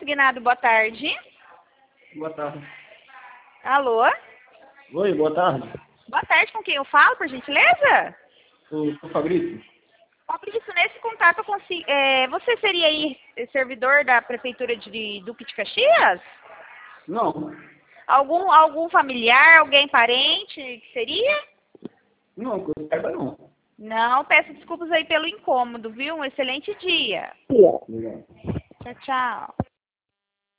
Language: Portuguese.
consignado, boa tarde. Boa tarde. Alô? Oi, boa tarde. Boa tarde, com quem eu falo, por gentileza? Sou Fabrício. Fabrício, nesse contato eu consigo... você seria aí servidor da Prefeitura de Duque de Caxias? Não. Algum familiar, alguém parente que seria? Não, que eu saiba não. Não, peço desculpas aí pelo incômodo, viu? Um excelente dia. Obrigado. Tchau, tchau.